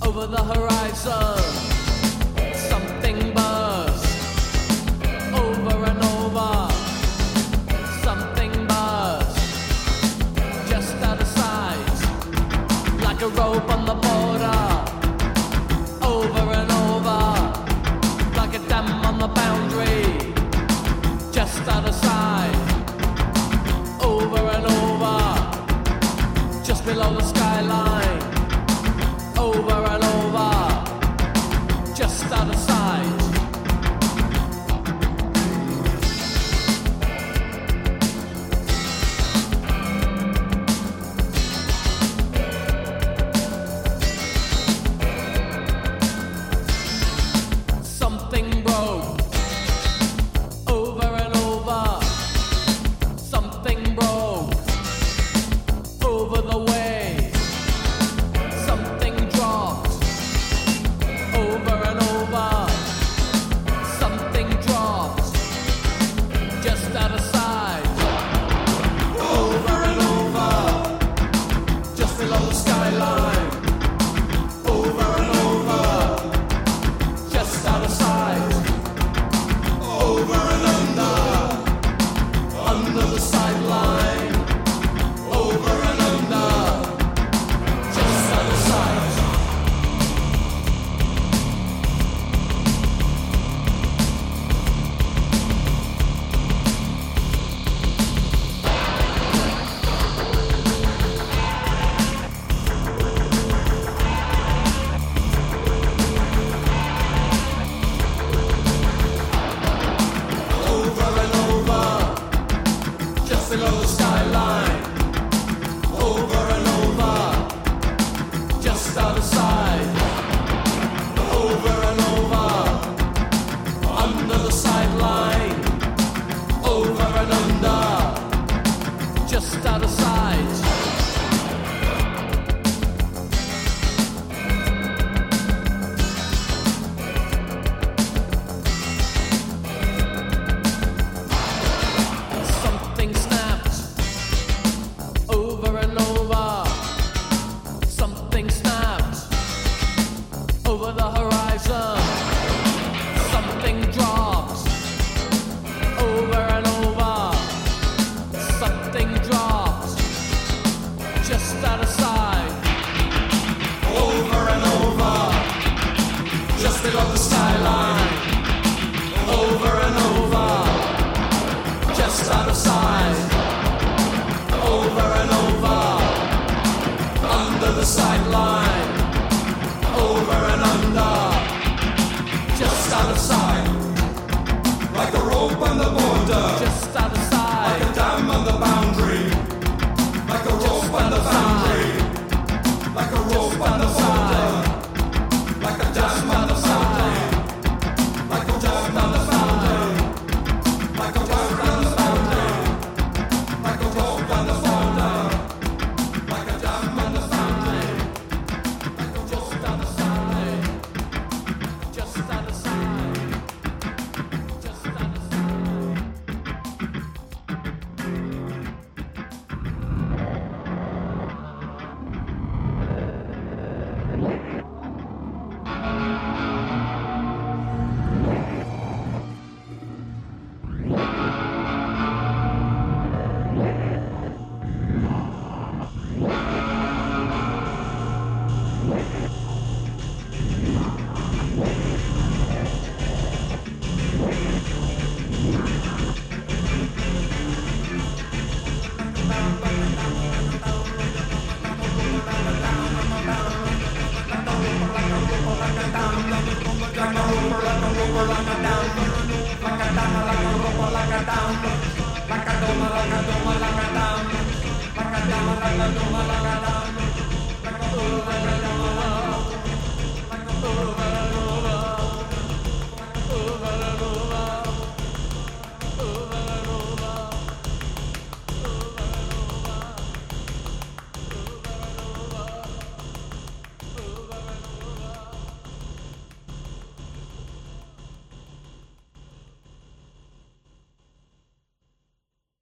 over the horizon. Something buzz over and over. Something buzz just out of sight, like a rope on the border. Over and over, like a dam on the boundary, just out of sight. Over and over, just below the skyline. Over and over, just out of sight. Something broke. Over and over, something broke. Over the way, something dropped. Over and over, something dropped. Just out of sight. Over and over, just below the skyline. Over and over, just out of sight. Over and under the sideline. Over and under, just out of sight. Over and over, just below the skyline. Over and over, just out of sight. Over and over, under the sideline. Over and under, just out of sight. Something snapped. Over and over, something snapped. Over the horizon, something dropped. Over and over, something dropped. Just out of sight. Over and over, just below the skyline. Over and over, just out of sight. Over and over, under the sideline. Over and under, just out of sight. Like a rope on the border, just out of sight. Like a dam on the boundary, like a rope on the boundary. Like a rope on the border, like a dam on the boundary. Like a rope on the boundary, like a rope on the boundary. Like a rope on the border, like a dam on the boundary. Like a rope on the side, just out of sight, just out of sight. Like a doma, like a doma, like a doma, like a doma, like a doma.